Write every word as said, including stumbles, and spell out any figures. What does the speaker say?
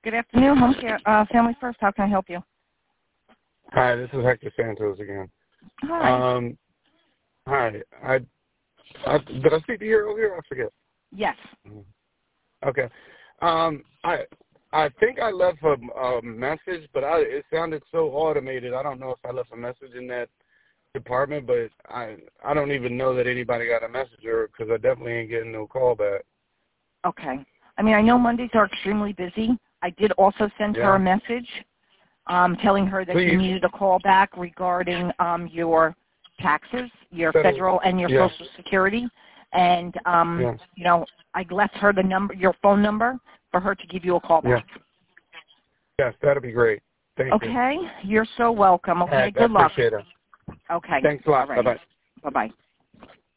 Good afternoon, Home Care, uh, Family First. How can I help you? Hi, this is Hector Santos again. Hi. Um, hi. I, I did I speak to you earlier? I forget. Yes. Okay. Um, I I think I left a, a message, but I, it sounded so automated. I don't know if I left a message in that department, but I I don't even know that anybody got a message or because I definitely ain't getting no call back. Okay. I mean, I know Mondays are extremely busy. I did also send Yeah. her a message um, telling her that Please. you needed a call back regarding um, your taxes, your Federal. federal and your Yeah. Social Security. And, um, Yeah. you know, I left her the number, your phone number for her to give you a call back. Yeah. Yes, that'd be great. Thank okay? you. Okay? You're so welcome. Okay? I, Good I luck. appreciate it. Okay. Thanks a lot. All right. Bye-bye. Bye-bye.